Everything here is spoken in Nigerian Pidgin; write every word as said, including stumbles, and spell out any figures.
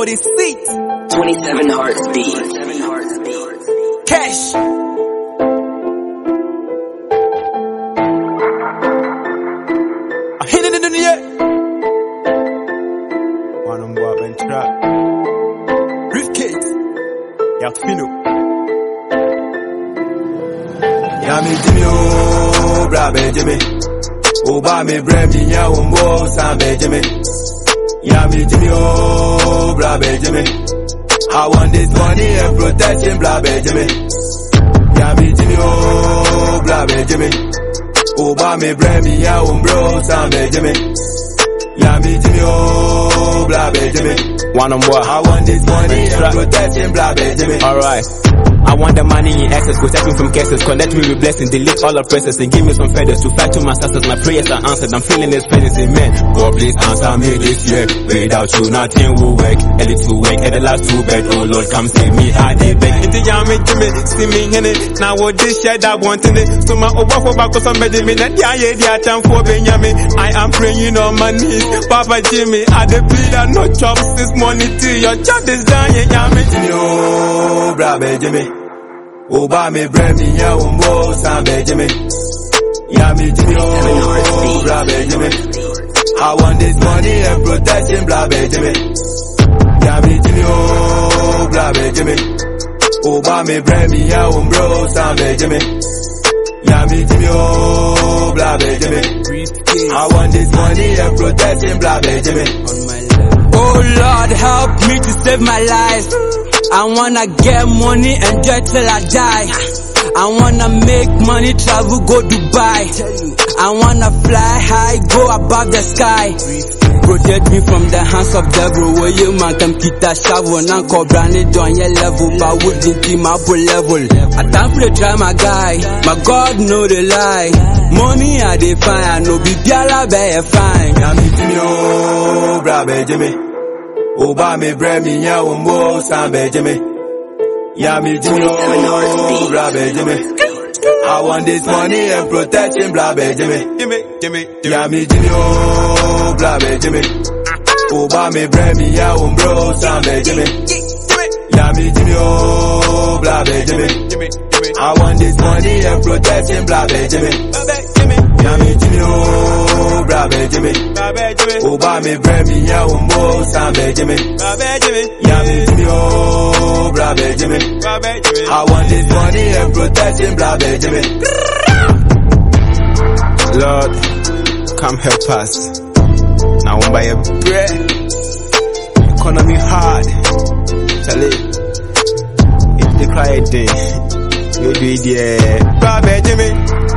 the seat. twenty-seven Hearts Beat. Cash. I hit it in the air. One on board and trap. Briefcase. Ya fino. Ya mi Jimmy oh, bra Benjamin. Oba me bre mi nya wombo Sam Benjamin. Ya mi Jimmy oh, bra Benjamin. I want this money and protection, bra Benjamin. Ya mi Jimmy oh, bra Benjamin. Oba me bre mi nya wombo Sam Benjamin. Ya mi Jimmy oh, bra Benjamin. One on board. I want this money and protection, bra Benjamin. Alright. I want the money in excess, protect me from curses, connect me with blessings, delete all oppressors, and give me some feathers to fly to my success. My prayers are answered, I'm feeling His presence, amen. God please answer me this year, without you nothing will work. A little work, at the last two bed, oh Lord come save me, I did beg. Into Yami Jimmy, see me in it, now what this share that wanting it. So my over for back or some Benjamin, and yeah, yeah, yeah, time for Benjamin. I am praying on my knees, Papa Jimmy, I the bleed and no chops this money to your job is done, yeah, Yami Jimmy, oh, bra Benjamin. Oba me bre mi nya wombo Sam Benjamin. Ya mi Jimmy oh, bra Benjamin. I want this money and protection, bra Benjamin. Ya mi Jimmy oh, bra Benjamin. Oba me bre mi nya wombo Sam Benjamin. Ya mi Jimmy oh, bra Benjamin. I want this money and protection, bra Benjamin. Oh Lord, help me to save my life. I wanna get money, enjoy till I die. I wanna make money, travel, go Dubai. I wanna fly high, go above the sky. Protect me from the hands of devil. Where you man come kita shovel, now cobra it on your level, but wouldn't team up level. I time for the try my guy, my God know the lie. Money I define, I know be biala be fine. Ya mi Jimmy oh, bra Benjamin. Oba me bre mi nya wombo Sam Benjamin. Ya mi Jimmy oh, bra Benjamin. I want this money and protection, bra Benjamin. Jimmy, Jimmy, Jimmy. Ya mi Jimmy oh, bra Benjamin. Oba me bre mi nya wombo Sam Benjamin. Ya mi Jimmy oh, bra Benjamin. I want this money and protection, bra Benjamin. Ya mi Jimmy oh, bra Benjamin. Oba me bre mi nya wombo Sam Benjamin. Ya mi Jimmy oh, bra Benjamin. I want this money and protection, bra Benjamin. Lord, come help us. Now one by a bread. Economy hard. Tell it. If they cry a day, you do it, yeah. Bra Benjamin.